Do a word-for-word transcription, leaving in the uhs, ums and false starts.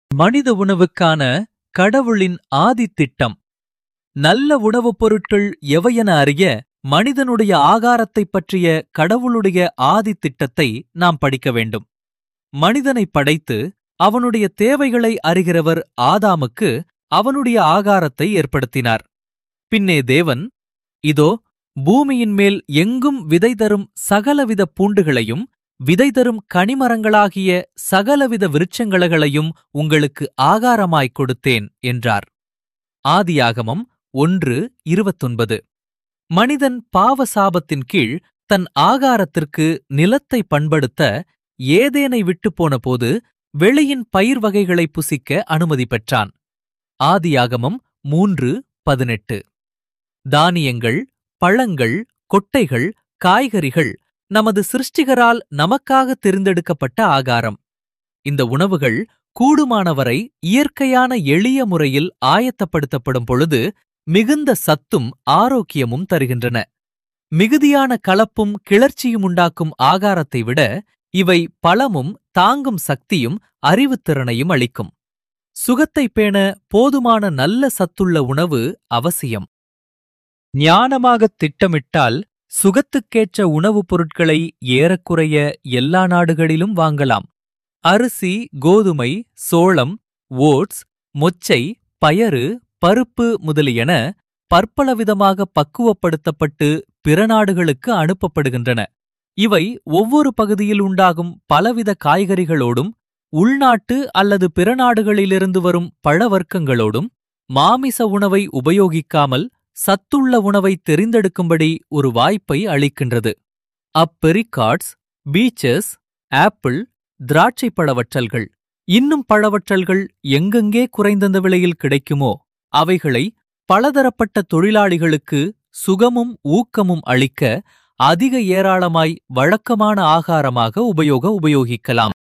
மனித உணவுக்கான கடவுளின் ஆதித்திட்டம். நல்ல உணவுப் பொருட்கள் எவையென அறிய மனிதனுடைய ஆகாரத்தைப் பற்றிய கடவுளுடைய ஆதித்திட்டத்தை நாம் படிக்க வேண்டும். மனிதனைப் படைத்து அவனுடைய தேவைகளை அறிகிறவர் ஆதாமுக்கு அவனுடைய ஆகாரத்தை ஏற்படுத்தினார். பின்னே தேவன், இதோ பூமியின் மேல் எங்கும் விதை தரும் சகலவித பூண்டுகளையும் விதை தரும் கனிமரங்களாகிய சகலவித விருட்சங்களையும் உங்களுக்கு ஆகாரமாய்க் கொடுத்தேன் என்றார். ஆதியாகமம் ஒன்று இருபத்தொன்பது. மனிதன் பாவ சாபத்தின் கீழ் தன் ஆகாரத்திற்கு நிலத்தை பண்படுத்த ஏதேனை விட்டுப் போனபோது வெளியின் பயிர் வகைகளை புசிக்க அனுமதி பெற்றான். ஆதியாகமம் மூன்று பதினெட்டு. தானியங்கள், பழங்கள், கொட்டைகள், காய்கறிகள் நமது சிருஷ்டிகரால் நமக்காக தெரிந்தெடுக்கப்பட்ட ஆகாரம். இந்த உணவுகள் கூடுமானவரை இயற்கையான எளிய முறையில் ஆயத்தப்படுத்தப்படும் பொழுது மிகுந்த சத்தும் ஆரோக்கியமும் தருகின்றன. மிகுதியான கலப்பும் கிளர்ச்சியும் உண்டாக்கும் ஆகாரத்தை விட இவை பலமும் தாங்கும் சக்தியும் அறிவுத்திறனையும் அளிக்கும். சுகத்தை பேண போதுமான நல்ல சத்துள்ள உணவு அவசியம். ஞானமாகத் திட்டமிட்டால் சுகத்துக்கேற்ற உணவுப் பொருட்களை ஏறக்குறைய எல்லா நாடுகளிலும் வாங்கலாம். அரிசி, கோதுமை, சோளம், ஓட்ஸ், மொச்சை, பயறு, பருப்பு முதலியன பற்பலவிதமாக பக்குவப்படுத்தப்பட்டு பிற நாடுகளுக்கு அனுப்பப்படுகின்றன. இவை ஒவ்வொரு பகுதியில் உண்டாகும் பலவித காய்கறிகளோடும் உள்நாட்டு அல்லது பிற நாடுகளிலிருந்து வரும் பழவர்க்கங்களோடும் மாமிச உணவை உபயோகிக்காமல் சத்துள்ள உணவை தெரிந்தெடுக்கும்படி ஒரு வாய்ப்பை அளிக்கின்றது. அப்பெரிகாட்ஸ், பீச்சஸ், ஆப்பிள், திராட்சை பழவற்றல்கள், இன்னும் பழவற்றல்கள் எங்கெங்கே குறைந்த விலையில் கிடைக்குமோ அவைகளை பலதரப்பட்ட தொழிலாளிகளுக்கு சுகமும் ஊக்கமும் அளிக்க அதிக ஏராளமாய் வழக்கமான ஆகாரமாக உபயோக உபயோகிக்கலாம்.